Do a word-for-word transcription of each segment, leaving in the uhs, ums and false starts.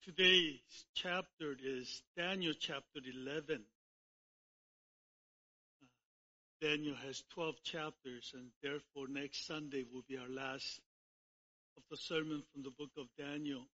Today's chapter is Daniel chapter eleven. Uh, Daniel has twelve chapters, and therefore next Sunday will be our last of the sermon from the book of Daniel.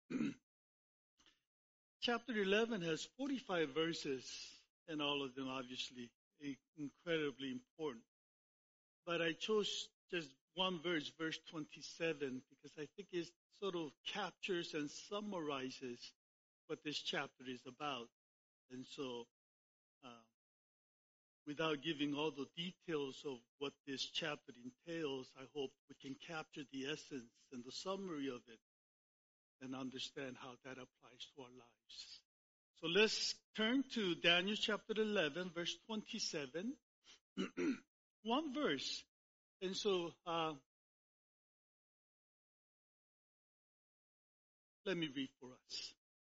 Chapter eleven has forty-five verses, and all of them obviously incredibly important. But I chose just one verse, verse twenty-seven, because I think it sort of captures and summarizes what this chapter is about. And so, uh, without giving all the details of what this chapter entails, I hope we can capture the essence and the summary of it and understand how that applies to our lives. So let's turn to Daniel chapter eleven, verse twenty-seven. One verse. And so, uh, let me read for us.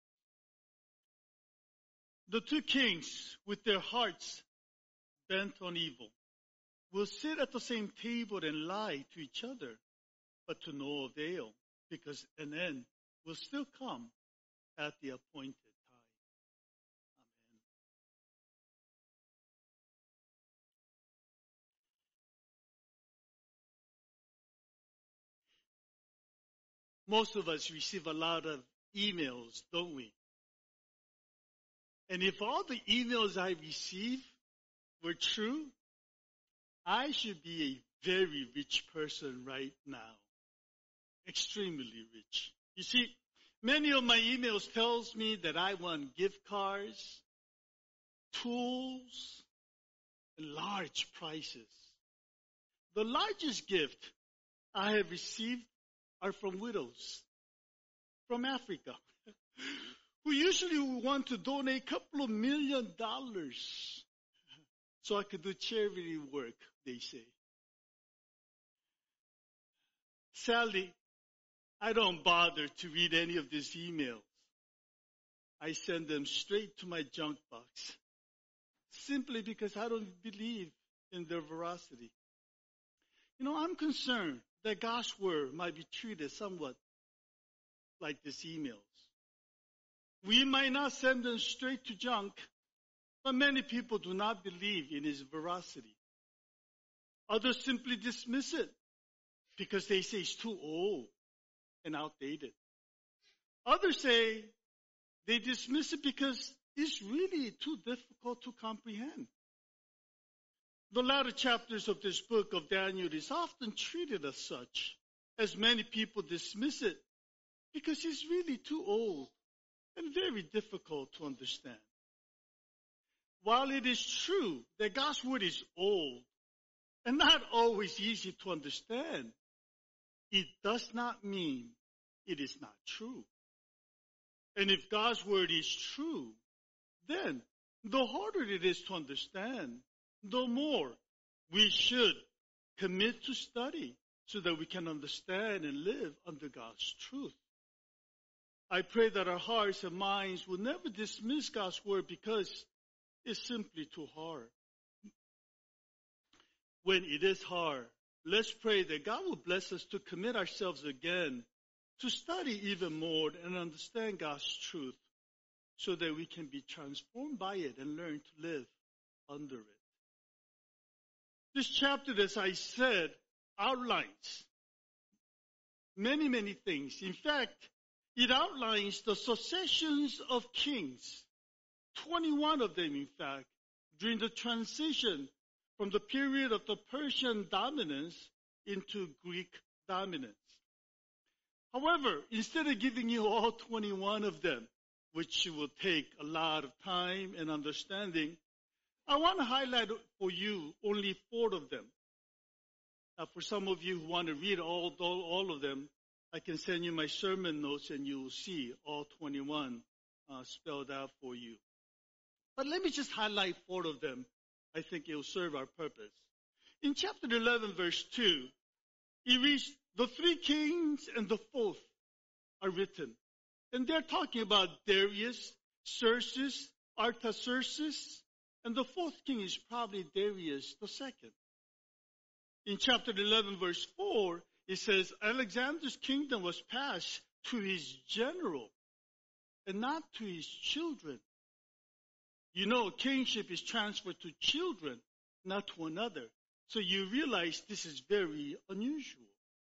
The two kings, with their hearts bent on evil, will sit at the same table and lie to each other, but to no avail, because an end will still come at the appointed time. Amen. Most of us receive a lot of emails, don't we? And if all the emails I receive were true, I should be a very rich person right now. Extremely rich. You see, many of my emails tells me that I want gift cards, tools, and large prizes. The largest gift I have received are from widows from Africa, who usually want to donate a couple of million dollars so I could do charity work, they say. Sadly, I don't bother to read any of these emails. I send them straight to my junk box, simply because I don't believe in their veracity. You know, I'm concerned that God's word might be treated somewhat like these emails. We might not send them straight to junk, but many people do not believe in its veracity. Others simply dismiss it because they say it's too old and outdated. Others say they dismiss it because it's really too difficult to comprehend. The latter chapters of this book of Daniel is often treated as such, as many people dismiss it because it's really too old and very difficult to understand. While it is true that God's word is old and not always easy to understand, it does not mean it is not true. And if God's word is true, then the harder it is to understand, the more we should commit to study so that we can understand and live under God's truth. I pray that our hearts and minds will never dismiss God's word because it's simply too hard. When it is hard, let's pray that God will bless us to commit ourselves again to study even more and understand God's truth so that we can be transformed by it and learn to live under it. This chapter, as I said, outlines many, many things. In fact, it outlines the successions of kings, twenty-one of them, in fact, during the transition from the period of the Persian dominance into Greek dominance. However, instead of giving you all twenty-one of them, which will take a lot of time and understanding, I want to highlight for you only four of them. Now, for some of you who want to read all, all, all of them, I can send you my sermon notes and you will see all twenty-one uh, spelled out for you. But let me just highlight four of them. I think it will serve our purpose. In chapter eleven, verse two, it reads, the three kings and the fourth are written. And they're talking about Darius, Xerxes, Artaxerxes, and the fourth king is probably Darius the second. In chapter eleven, verse four, it says, Alexander's kingdom was passed to his general, and not to his children. You know, kingship is transferred to children, not to another. So you realize this is very unusual.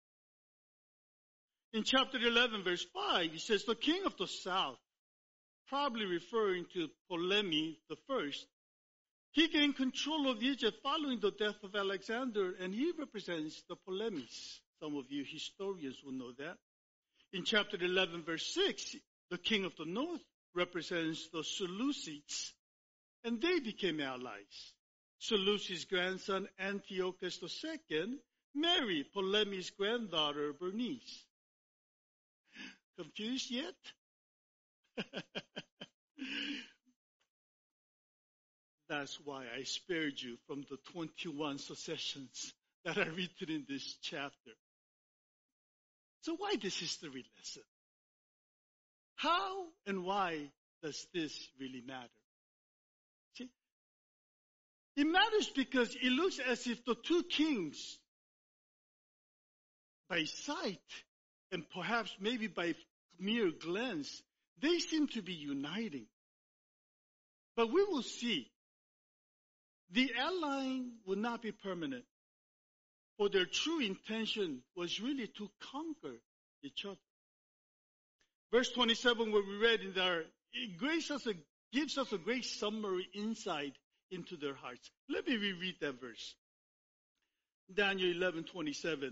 In chapter eleven, verse five, he says, the king of the south, probably referring to Ptolemy the first, he gained control of Egypt following the death of Alexander, and he represents the Ptolemies. Some of you historians will know that. In chapter eleven, verse six, the king of the north represents the Seleucids, and they became allies. Seleucus' grandson Antiochus the second married Ptolemy's granddaughter Bernice. Confused yet? That's why I spared you from the twenty-one secessions that are written in this chapter. So why this history lesson? How and why does this really matter? See, it matters because it looks as if the two kings, by sight and perhaps maybe by mere glance, they seem to be uniting. But we will see. The allying would not be permanent, for their true intention was really to conquer each other. Verse twenty-seven, where we read in there, it gives us a, gives us a great summary insight into their hearts. Let me reread that verse. Daniel eleven twenty-seven.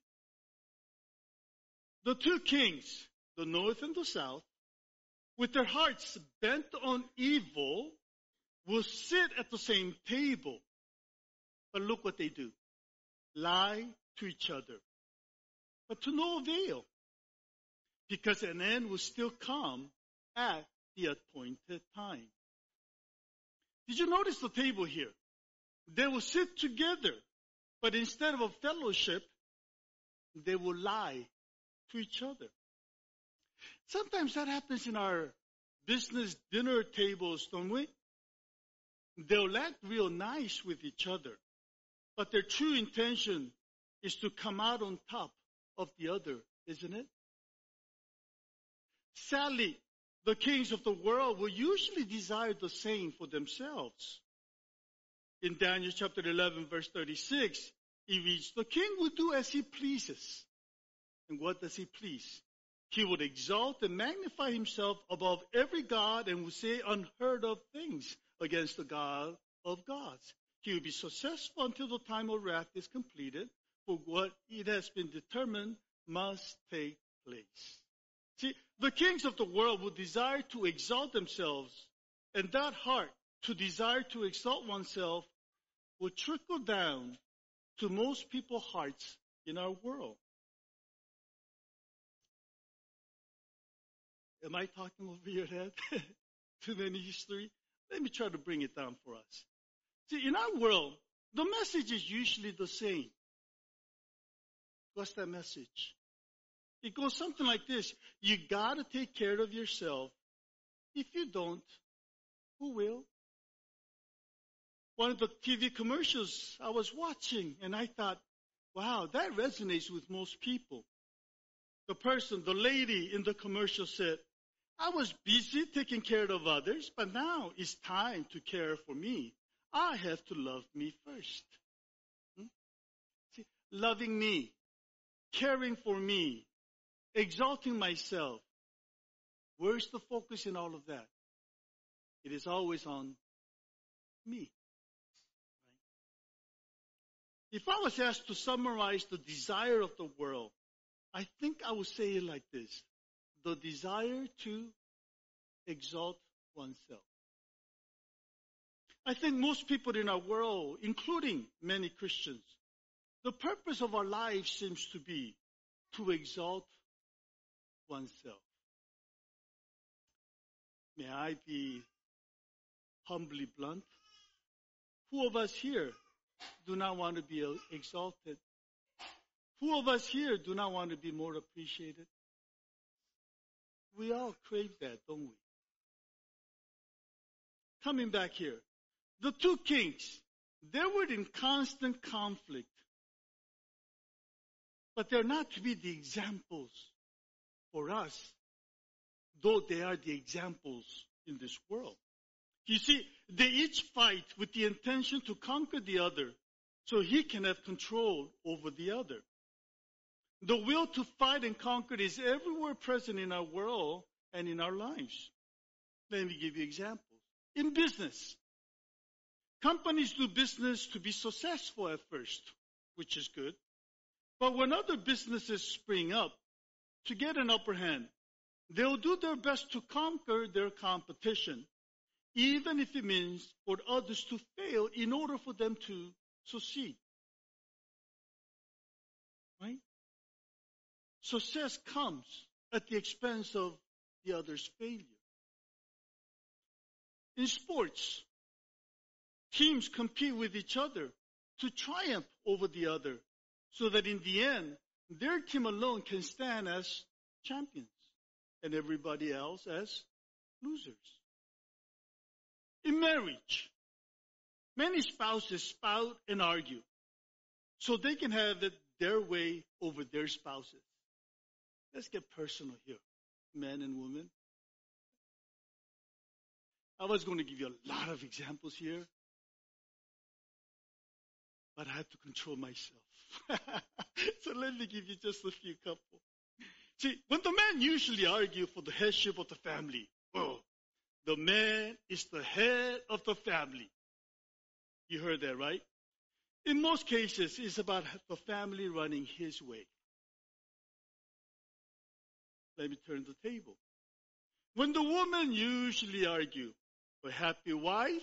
The two kings, the north and the south, with their hearts bent on evil, will sit at the same table. But look what they do. Lie to each other. But to no avail. Because an end will still come at the appointed time. Did you notice the table here? They will sit together. But instead of a fellowship, they will lie to each other. Sometimes that happens in our business dinner tables, don't we? They'll act real nice with each other, but their true intention is to come out on top of the other, isn't it? Sadly, the kings of the world will usually desire the same for themselves. In Daniel chapter eleven, verse thirty-six, he reads, the king will do as he pleases. And what does he please? He would exalt and magnify himself above every god and would say unheard of things against the God of gods. He will be successful until the time of wrath is completed, for what it has been determined must take place. See, the kings of the world will desire to exalt themselves, and that heart to desire to exalt oneself will trickle down to most people's hearts in our world. Am I talking over your head? Too many history? Let me try to bring it down for us. See, in our world, the message is usually the same. What's that message? It goes something like this. You gotta take care of yourself. If you don't, who will? One of the T V commercials I was watching, and I thought, wow, that resonates with most people. The person, the lady in the commercial said, I was busy taking care of others, but now it's time to care for me. I have to love me first. Hmm? See, loving me, caring for me, exalting myself. Where's the focus in all of that? It is always on me. Right? If I was asked to summarize the desire of the world, I think I would say it like this. The desire to exalt oneself. I think most people in our world, including many Christians, the purpose of our life seems to be to exalt oneself. May I be humbly blunt? Who of us here do not want to be exalted? Who of us here do not want to be more appreciated? We all crave that, don't we? Coming back here, the two kings, they were in constant conflict. But they're not to be the examples for us. though they are the examples in this world. You see, they each fight with the intention to conquer the other so he can have control over the other. The will to fight and conquer is everywhere present in our world and in our lives. Let me give you examples. In business, companies do business to be successful at first, which is good. But when other businesses spring up to get an upper hand, they'll do their best to conquer their competition, even if it means for others to fail in order for them to succeed. Right? Success comes at the expense of the other's failure. In sports, teams compete with each other to triumph over the other so that in the end, their team alone can stand as champions and everybody else as losers. In marriage, many spouses spout and argue so they can have it their way over their spouses. Let's get personal here, men and women. I was going to give you a lot of examples here, but I had to control myself. So let me give you just a few couple. See, when the men usually argue for the headship of the family, oh, the man is the head of the family. You heard that, right? In most cases, it's about the family running his way. Let me turn the table. When the women usually argue, a happy wife,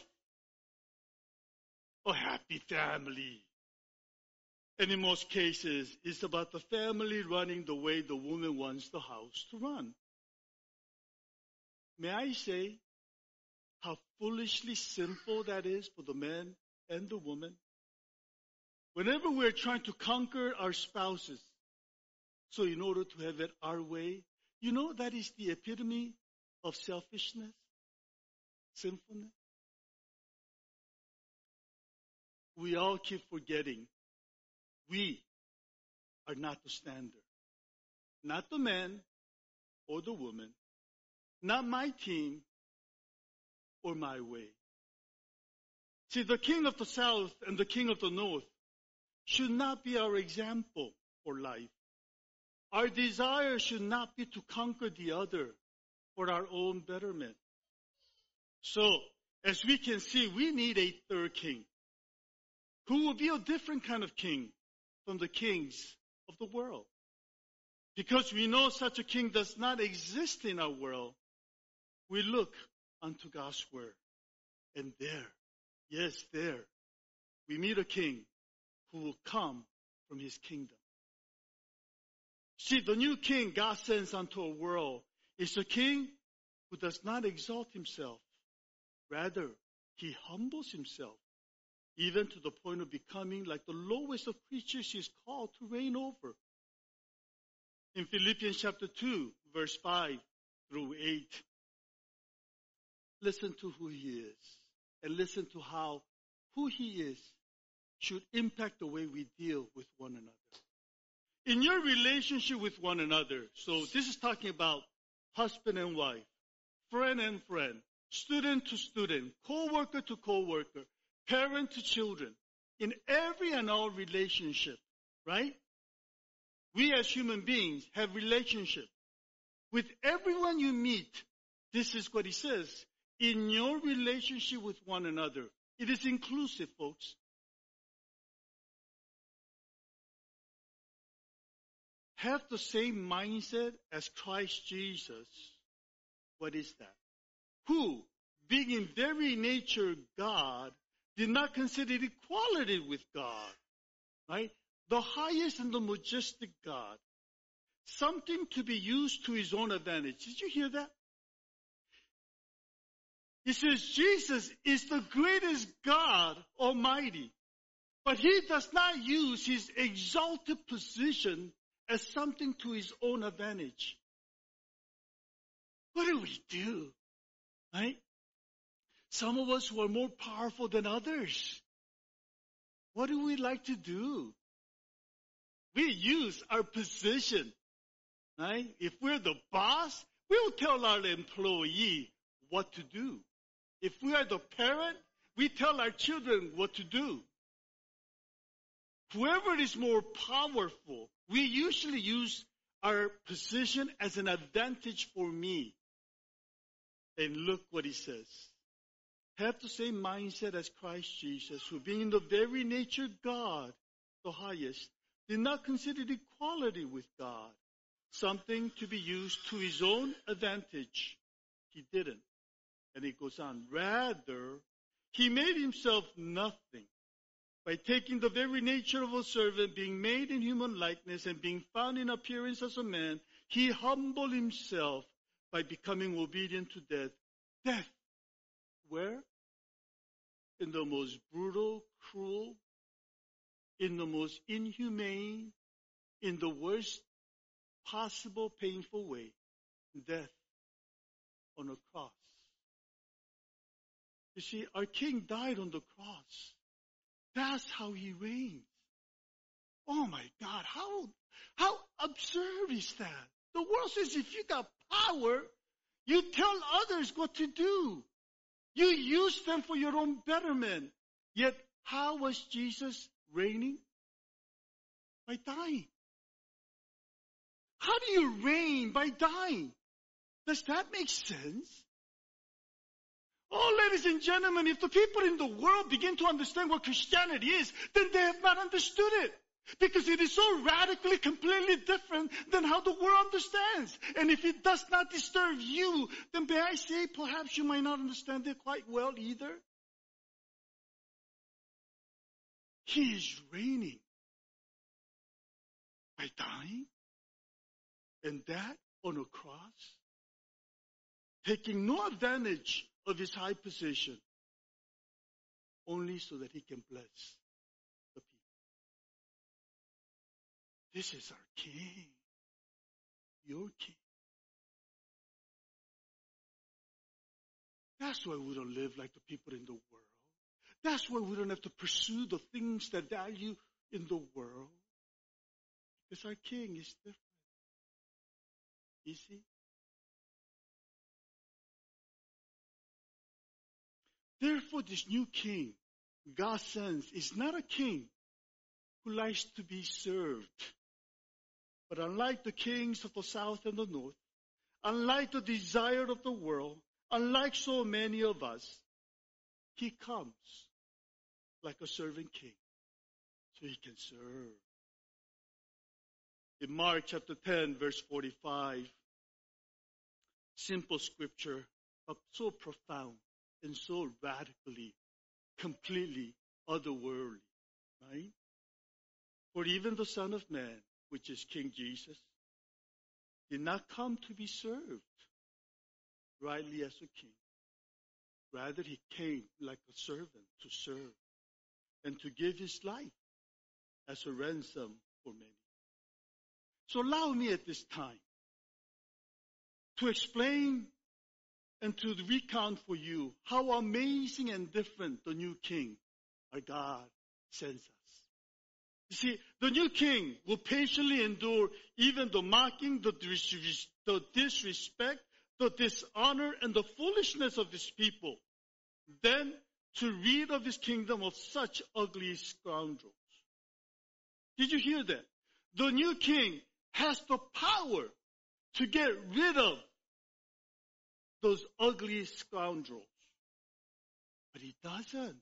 a happy family. And in most cases, it's about the family running the way the woman wants the house to run. May I say how foolishly simple that is for the man and the woman? Whenever we're trying to conquer our spouses, so in order to have it our way, you know that is the epitome of selfishness, sinfulness. We all keep forgetting we are not the standard. Not the man or the woman, not my team or my way. See, the king of the south and the king of the north should not be our example for life. Our desire should not be to conquer the other for our own betterment. So, as we can see, we need a third king who will be a different kind of king from the kings of the world. Because we know such a king does not exist in our world, we look unto God's word. And there, yes, there, we meet a king who will come from his kingdom. See, the new king God sends unto a world is a king who does not exalt himself. Rather, he humbles himself, even to the point of becoming like the lowest of creatures he is called to reign over. In Philippians chapter two, verse five through eight, listen to who he is and listen to how who he is should impact the way we deal with one another. In your relationship with one another, so this is talking about husband and wife, friend and friend, student to student, co-worker to co-worker, parent to children, in every and all relationship, right? We as human beings have relationship. With everyone you meet, this is what he says. In your relationship with one another, it is inclusive, folks. Have the same mindset as Christ Jesus. What is that? Who, being in very nature God, did not consider equality with God, right? The highest and the majestic God, something to be used to his own advantage. Did you hear that? He says Jesus is the greatest God Almighty, but he does not use his exalted position as something to his own advantage. What do we do? Right? Some of us who are more powerful than others. What do we like to do? We use our position. Right? If we're the boss, We'll tell our employee what to do. If we are the parent, we tell our children what to do. Whoever is more powerful, we usually use our position as an advantage for me. And look what he says. Have the same mindset as Christ Jesus, who being in the very nature God, the highest, did not consider equality with God something to be used to his own advantage. He didn't. And it goes on. Rather, he made himself nothing by taking the very nature of a servant, being made in human likeness, and being found in appearance as a man. He humbled himself by becoming obedient to death. Death. Where? In the most brutal, cruel, in the most inhumane, in the worst possible painful way. Death on a cross. You see, our King died on the cross. That's how he reigns. Oh my God, how, how absurd is that? The world says if you got power, you tell others what to do. You use them for your own betterment. Yet, how was Jesus reigning? By dying. How do you reign by dying? Does that make sense? Oh, ladies and gentlemen, if the people in the world begin to understand what Christianity is, then they have not understood it. Because it is so radically, completely different than how the world understands. And if it does not disturb you, then may I say, perhaps you might not understand it quite well either. He is reigning by dying, and that on a cross, taking no advantage of his high position, only so that he can bless the people. This is our King, your King. That's why we don't live like the people in the world. That's why we don't have to pursue the things that value in the world. Because our King is different. You see? Therefore, this new king God sends is not a king who likes to be served. But unlike the kings of the south and the north, unlike the desire of the world, unlike so many of us, he comes like a servant king so he can serve. In Mark chapter ten, verse forty-five, simple scripture, but so profound and so radically, completely otherworldly, right? For even the Son of Man, which is King Jesus, did not come to be served rightly as a king. Rather, he came like a servant to serve and to give his life as a ransom for many. So allow me at this time to explain and to recount for you how amazing and different the new king, our God, sends us. You see, the new king will patiently endure even the mocking, the, dis- the disrespect, the dishonor, and the foolishness of his people. Then to rid of his kingdom of such ugly scoundrels. Did you hear that? The new king has the power to get rid of those ugly scoundrels. But he doesn't.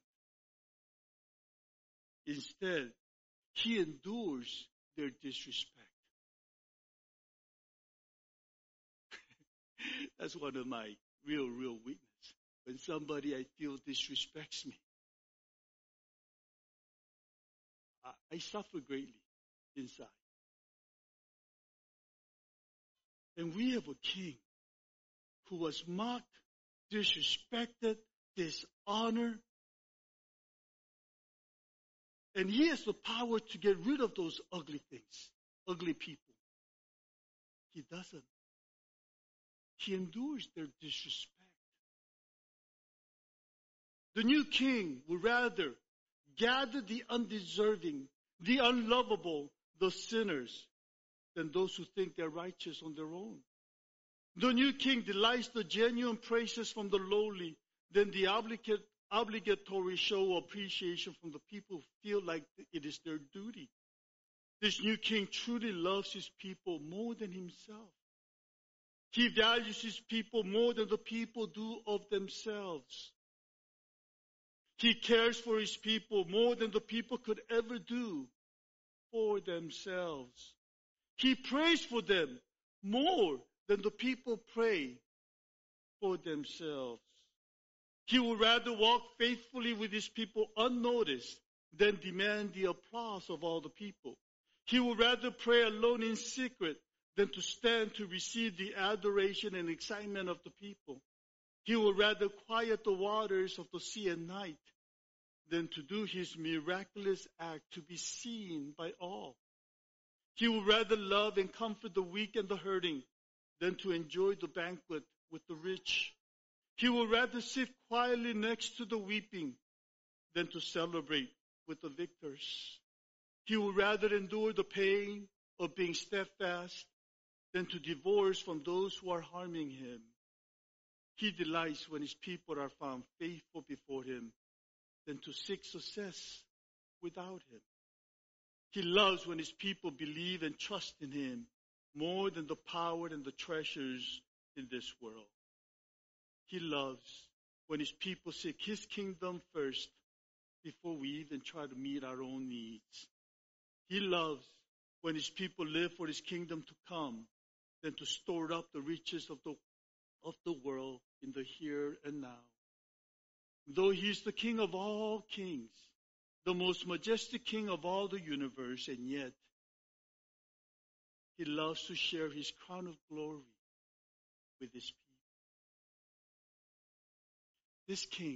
Instead, he endures their disrespect. That's one of my real, real weaknesses. When somebody I feel disrespects me, I, I suffer greatly inside. And we have a king who was mocked, disrespected, dishonored. And he has the power to get rid of those ugly things, ugly people. He doesn't. He endures their disrespect. The new king would rather gather the undeserving, the unlovable, the sinners, than those who think they're righteous on their own. The new king delights the genuine praises from the lowly, then the obligate, obligatory show of appreciation from the people who feel like it is their duty. This new king truly loves his people more than himself. He values his people more than the people do of themselves. He cares for his people more than the people could ever do for themselves. He prays for them more than the people pray for themselves. He would rather walk faithfully with his people unnoticed than demand the applause of all the people. He would rather pray alone in secret than to stand to receive the adoration and excitement of the people. He would rather quiet the waters of the sea at night than to do his miraculous act to be seen by all. He would rather love and comfort the weak and the hurting than to enjoy the banquet with the rich. He would rather sit quietly next to the weeping than to celebrate with the victors. He would rather endure the pain of being steadfast than to divorce from those who are harming him. He delights when his people are found faithful before him than to seek success without him. He loves when his people believe and trust in him more than the power and the treasures in this world. He loves when his people seek his kingdom first before we even try to meet our own needs. He loves when his people live for his kingdom to come than to store up the riches of the, of the world in the here and now. Though he is the king of all kings, the most majestic king of all the universe, and yet he loves to share his crown of glory with his people. This king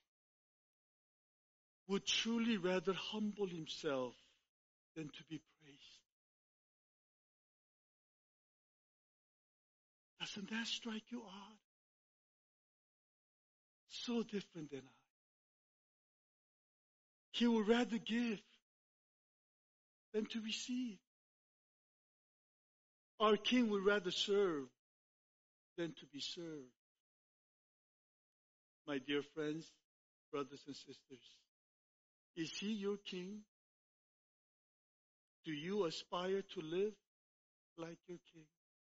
would truly rather humble himself than to be praised. Doesn't that strike you odd? So different than I. He would rather give than to receive. Our king would rather serve than to be served. My dear friends, brothers and sisters, is he your king? Do you aspire to live like your king?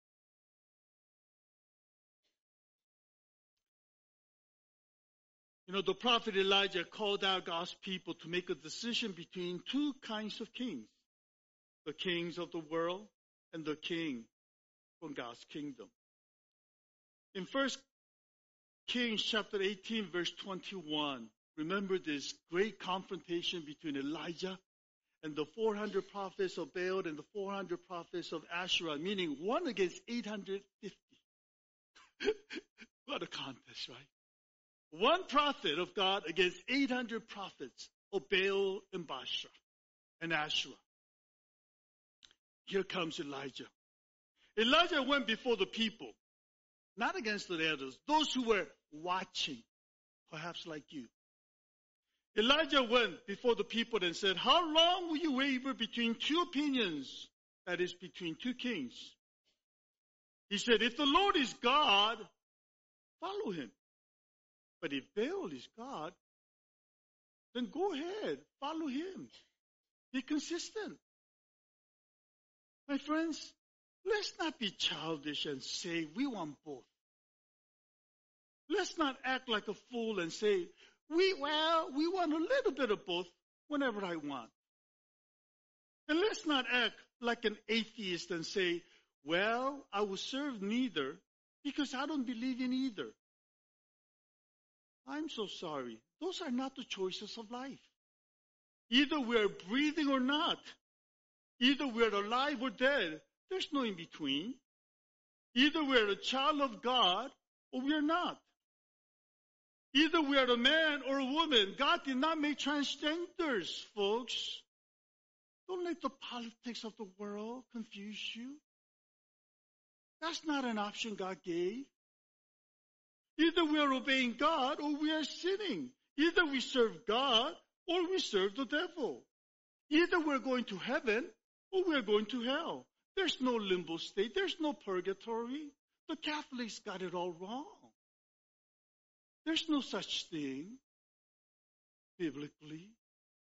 You know, the prophet Elijah called out God's people to make a decision between two kinds of kings, the kings of the world and the king from God's kingdom. In First Kings chapter eighteen, verse twenty-one, remember this great confrontation between Elijah and the four hundred prophets of Baal and the four hundred prophets of Asherah, meaning one against eight hundred fifty. What a contest, right? One prophet of God against eight hundred prophets of Baal and Basra and Asherah. Here comes Elijah. Elijah went before the people, not against the elders, those who were watching, perhaps like you. Elijah went before the people and said, how long will you waver between two opinions? That is, between two kings. He said, if the Lord is God, follow him. But if Baal is God, then go ahead, follow him. Be consistent. My friends, let's not be childish and say we want both. Let's not act like a fool and say, we, well, we want a little bit of both whenever I want. And let's not act like an atheist and say, well, I will serve neither because I don't believe in either. I'm so sorry. Those are not the choices of life. Either we're breathing or not. Either we're alive or dead. There's no in between. Either we're a child of God or we're not. Either we're a man or a woman. God did not make transgenders, folks. Don't let the politics of the world confuse you. That's not an option God gave. Either we are obeying God or we are sinning. Either we serve God or we serve the devil. Either we're going to heaven or we're going to hell. There's no limbo state. There's no purgatory. The Catholics got it all wrong. There's no such thing biblically.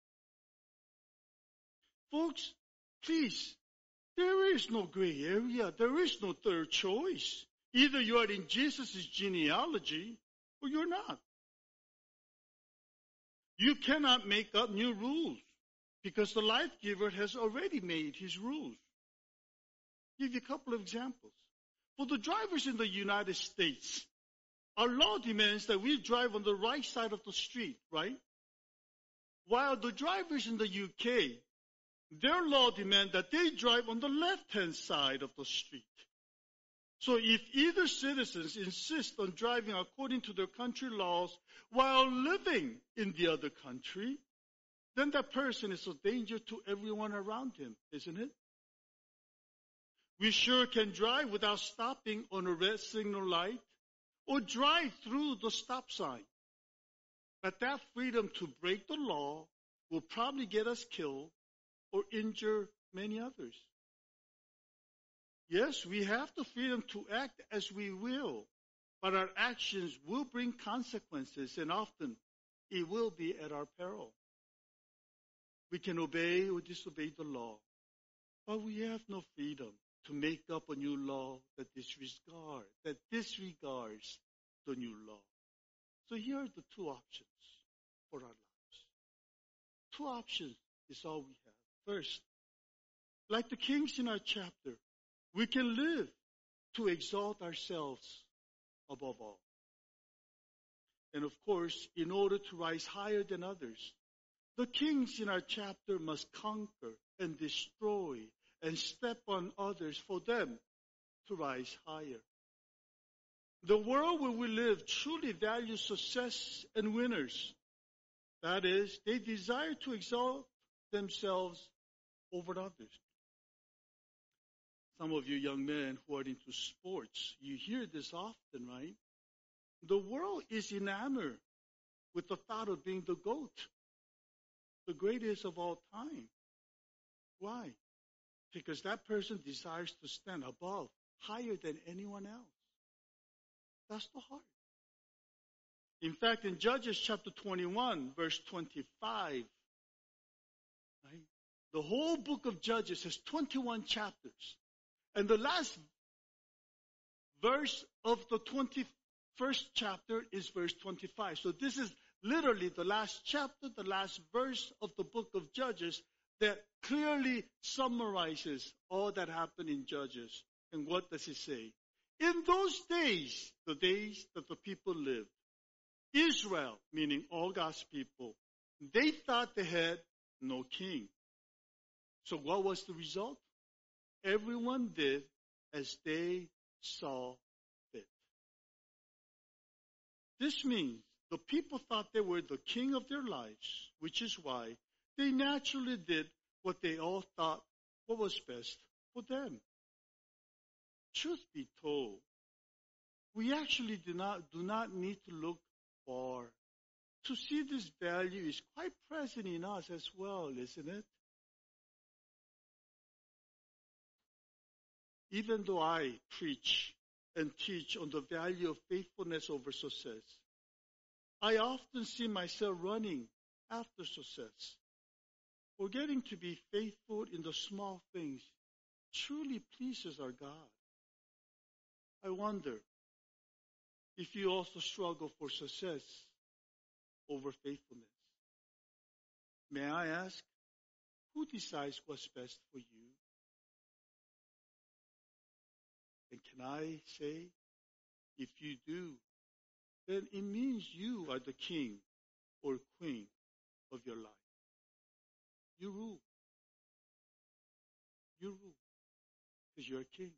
Folks, please, there is no gray area. There is no third choice. Either you are in Jesus' genealogy or you're not. You cannot make up new rules because the life giver has already made his rules. I'll give you a couple of examples. For the drivers in the United States, our law demands that we drive on the right side of the street, right? While the drivers in the U K, their law demands that they drive on the left-hand side of the street. So if either citizens insist on driving according to their country laws while living in the other country, then that person is a danger to everyone around him, isn't it? We sure can drive without stopping on a red signal light or drive through the stop sign. But that freedom to break the law will probably get us killed or injure many others. Yes, we have the freedom to act as we will, but our actions will bring consequences, and often it will be at our peril. We can obey or disobey the law, but we have no freedom to make up a new law that disregard, that disregards the new law. So here are the two options for our lives. Two options is all we have. First, like the kings in our chapter, we can live to exalt ourselves above all. And of course, in order to rise higher than others, the kings in our chapter must conquer and destroy and step on others for them to rise higher. The world where we live truly values success and winners. That is, they desire to exalt themselves over others. Some of you young men who are into sports, you hear this often, right? The world is enamored with the thought of being the GOAT, the greatest of all time. Why? Because that person desires to stand above, higher than anyone else. That's the heart. In fact, in Judges chapter twenty-one, verse twenty-five, right, the whole book of Judges has twenty-one chapters. And the last verse of the twenty-first chapter is verse twenty-five. So this is literally the last chapter, the last verse of the book of Judges that clearly summarizes all that happened in Judges. And what does it say? In those days, the days that the people lived, Israel, meaning all God's people, they thought they had no king. So what was the result? Everyone did as they saw fit. This means the people thought they were the king of their lives, which is why they naturally did what they all thought what was best for them. Truth be told, we actually do not, do not need to look far to see this value is quite present in us as well, isn't it? Even though I preach and teach on the value of faithfulness over success, I often see myself running after success, forgetting to be faithful in the small things truly pleases our God. I wonder if you also struggle for success over faithfulness. May I ask, who decides what's best for you? And can I say, if you do, then it means you are the king or queen of your life. You rule. You rule because you're a king.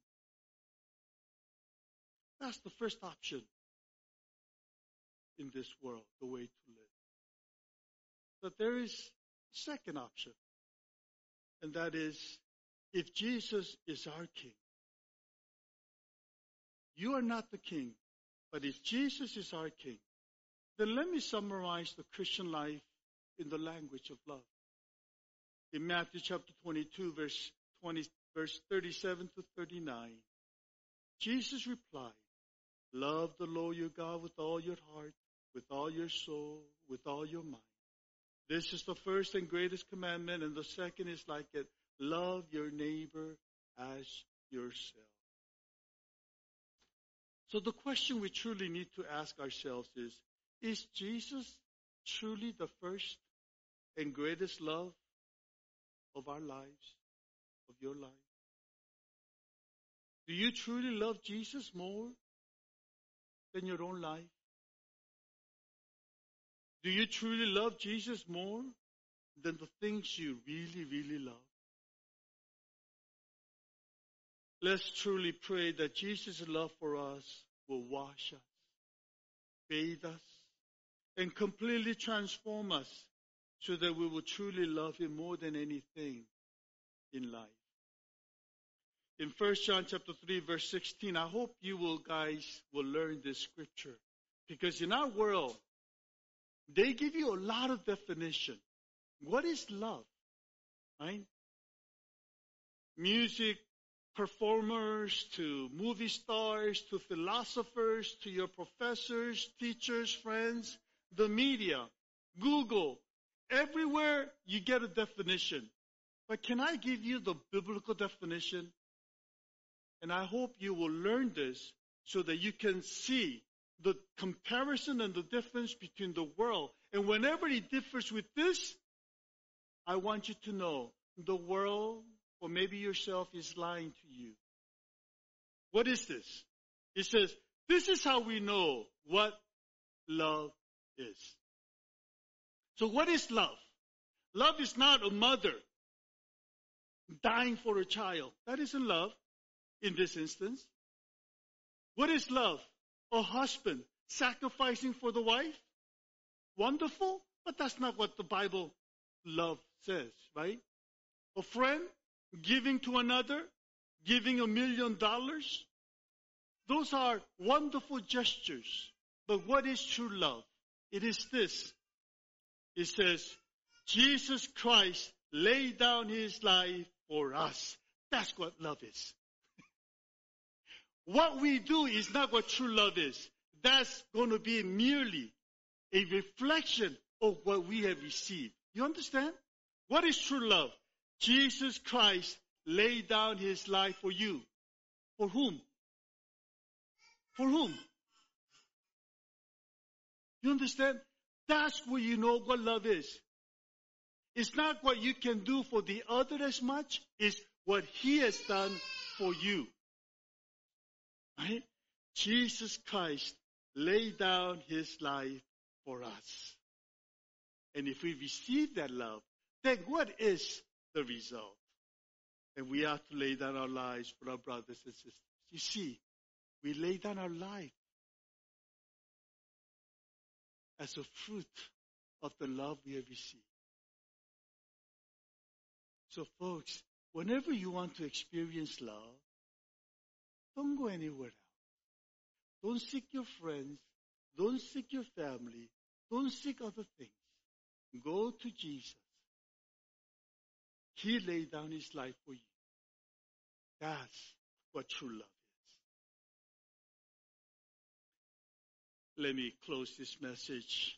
That's the first option in this world, the way to live. But there is a second option, and that is if Jesus is our king. You are not the king, but if Jesus is our king, then let me summarize the Christian life in the language of love. In Matthew chapter twenty-two, verse twenty, verse thirty-seven to thirty-nine, Jesus replied, love the Lord your God with all your heart, with all your soul, with all your mind. This is the first and greatest commandment, and the second is like it. Love your neighbor as yourself. So the question we truly need to ask ourselves is, is Jesus truly the first and greatest love of our lives, of your life? Do you truly love Jesus more than your own life? Do you truly love Jesus more than the things you really, really love? Let's truly pray that Jesus' love for us will wash us, bathe us, and completely transform us so that we will truly love Him more than anything in life. In First John chapter three, verse sixteen, I hope you will guys will learn this scripture. Because in our world, they give you a lot of definition. What is love? Right? Music performers, to movie stars, to philosophers, to your professors, teachers, friends, the media, Google. Everywhere you get a definition. But can I give you the biblical definition? And I hope you will learn this so that you can see the comparison and the difference between the world. And whenever it differs with this, I want you to know the world, or maybe yourself, is lying to you. What is this? It says, this is how we know what love is. So what is love? Love is not a mother dying for a child. That isn't love in this instance. What is love? A husband sacrificing for the wife? Wonderful, but that's not what the Bible love says, right? A friend giving to another, giving a million dollars. Those are wonderful gestures. But what is true love? It is this. It says, Jesus Christ laid down His life for us. That's what love is. What we do is not what true love is. That's going to be merely a reflection of what we have received. You understand? What is true love? Jesus Christ laid down His life for you. For whom? For whom? You understand? That's where you know what love is. It's not what you can do for the other as much. It's what He has done for you. Right? Jesus Christ laid down His life for us. And if we receive that love, then what is the result? And we have to lay down our lives for our brothers and sisters. You see, we lay down our life as a fruit of the love we have received. So folks, whenever you want to experience love, don't go anywhere else. Don't seek your friends. Don't seek your family. Don't seek other things. Go to Jesus. He laid down His life for you. That's what true love is. Let me close this message,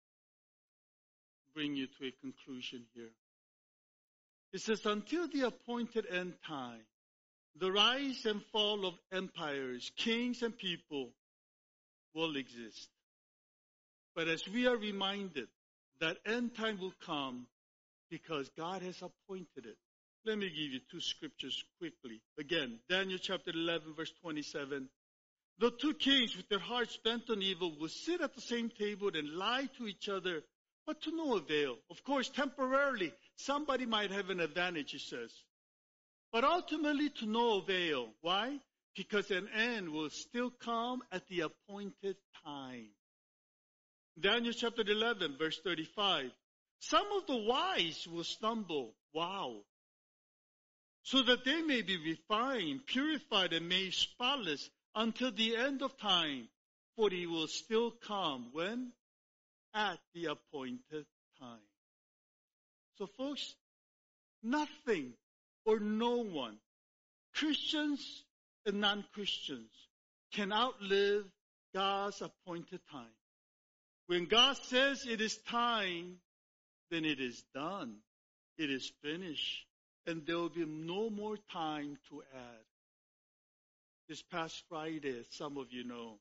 bring you to a conclusion here. It says, until the appointed end time, the rise and fall of empires, kings, and people will exist. But as we are reminded that end time will come because God has appointed it. Let me give you two scriptures quickly. Again, Daniel chapter eleven, verse twenty-seven. The two kings with their hearts bent on evil will sit at the same table and lie to each other, but to no avail. Of course, temporarily, somebody might have an advantage, it says. But ultimately to no avail. Why? Because an end will still come at the appointed time. Daniel chapter eleven, verse thirty-five. Some of the wise will stumble. Wow. So that they may be refined, purified, and made spotless until the end of time. For He will still come. When? At the appointed time. So folks, nothing or no one, Christians and non-Christians can outlive God's appointed time. When God says it is time, then it is done. It is finished. And there will be no more time to add. This past Friday, as some of you know,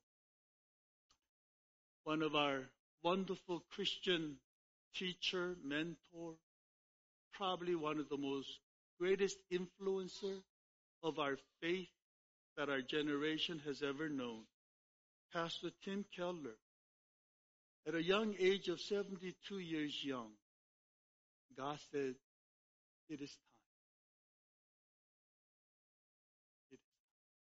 one of our wonderful Christian teacher, mentor, probably one of the most greatest influencer of our faith that our generation has ever known, Pastor Tim Keller, at a young age of seventy-two years young, God said, it is time. It is time.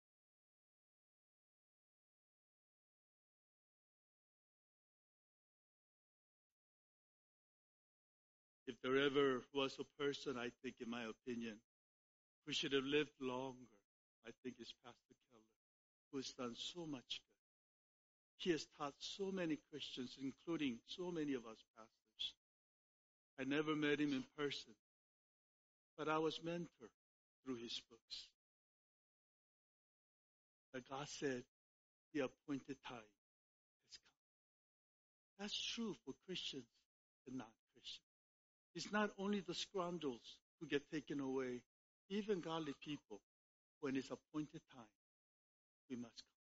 If there ever was a person, I think, in my opinion, who should have lived longer, I think it's Pastor Keller, who has done so much good. He has taught so many Christians, including so many of us pastors. I never met him in person, but I was mentored through his books. But God said, the appointed time has come. That's true for Christians and non-Christians. It's not only the scoundrels who get taken away, even godly people, when it's appointed time, we must come.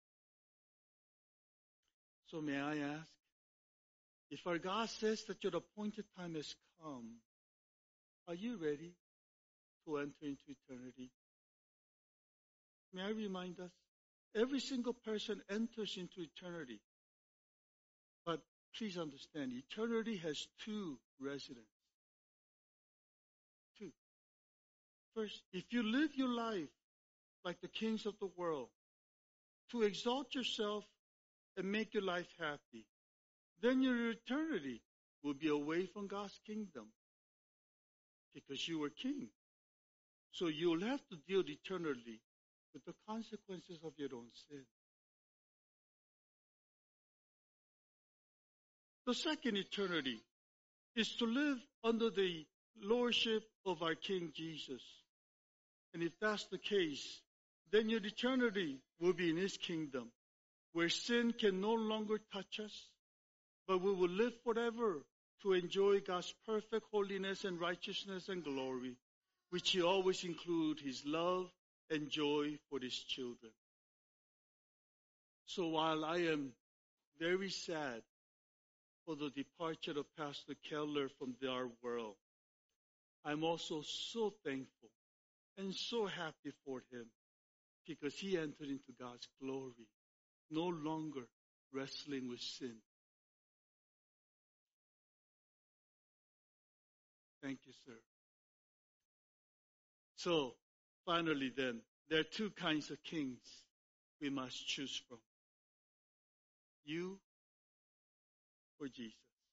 So may I ask, if our God says that your appointed time has come, are you ready to enter into eternity? May I remind us, every single person enters into eternity. But please understand, eternity has two residents. Two. First, if you live your life like the kings of the world, to exalt yourself and make your life happy, then your eternity will be away from God's kingdom because you were king. So you'll have to deal eternally with the consequences of your own sin. The second eternity is to live under the lordship of our King Jesus. And if that's the case, then your eternity will be in his kingdom, where sin can no longer touch us, but we will live forever to enjoy God's perfect holiness and righteousness and glory, which he always includes his love and joy for his children. So while I am very sad for the departure of Pastor Keller from our world, I'm also so thankful and so happy for him because he entered into God's glory, no longer wrestling with sin. Thank you, sir. So, finally then, there are two kinds of kings we must choose from. You or Jesus?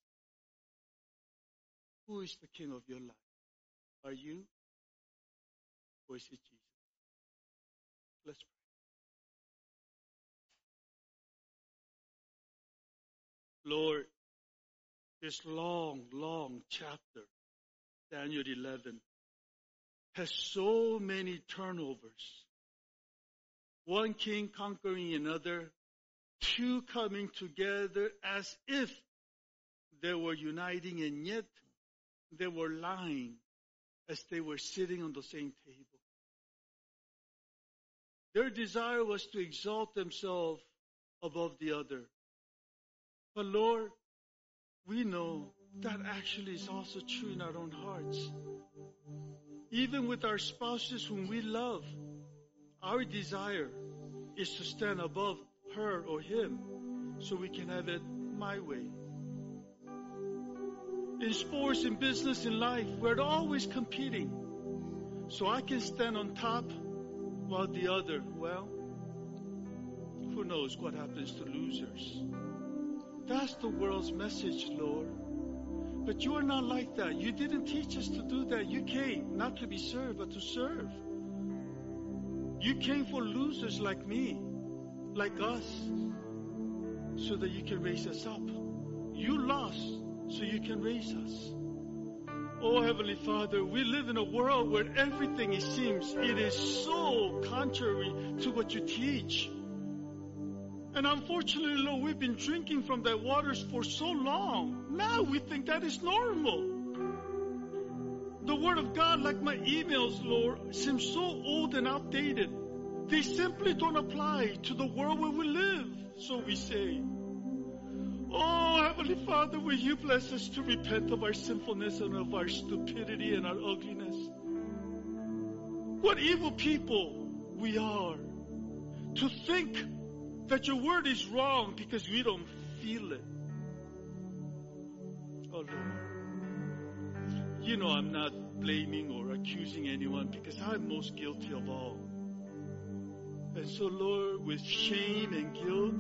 Who is the king of your life? Are you or is it Jesus? Let's pray. Lord, this long, long chapter, Daniel eleven, has so many turnovers. One king conquering another, two coming together as if they were uniting, and yet they were lying as they were sitting on the same table. Their desire was to exalt themselves above the other. But Lord, we know that actually is also true in our own hearts. Even with our spouses whom we love, our desire is to stand above her or him so we can have it my way. In sports, in business, in life, we're always competing. So I can stand on top while the other, well, who knows what happens to losers. That's the world's message, Lord. But you are not like that. You didn't teach us to do that. You came not to be served, but to serve. You came for losers like me, like us, so that you can raise us up. You lost so you can raise us. Oh, Heavenly Father, we live in a world where everything, it seems, it is so contrary to what you teach. And unfortunately, Lord, we've been drinking from that waters for so long. Now we think that is normal. The Word of God, like my emails, Lord, seems so old and outdated. They simply don't apply to the world where we live, so we say. Oh, Heavenly Father, will you bless us to repent of our sinfulness and of our stupidity and our ugliness? What evil people we are to think that your word is wrong because we don't feel it. Oh, Lord. You know I'm not blaming or accusing anyone because I'm most guilty of all. And so, Lord, with shame and guilt,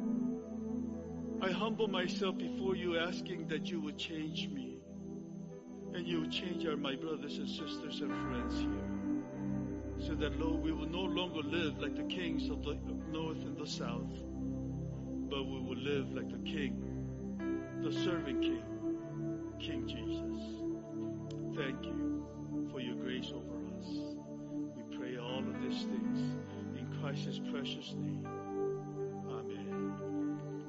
I humble myself before you, asking that you would change me and you would change our my brothers and sisters and friends here, so that, Lord, we will no longer live like the kings of the north and the south, but we will live like the King, the servant King, King Jesus. Thank you for your grace over us. We pray all of these things in Christ's precious name.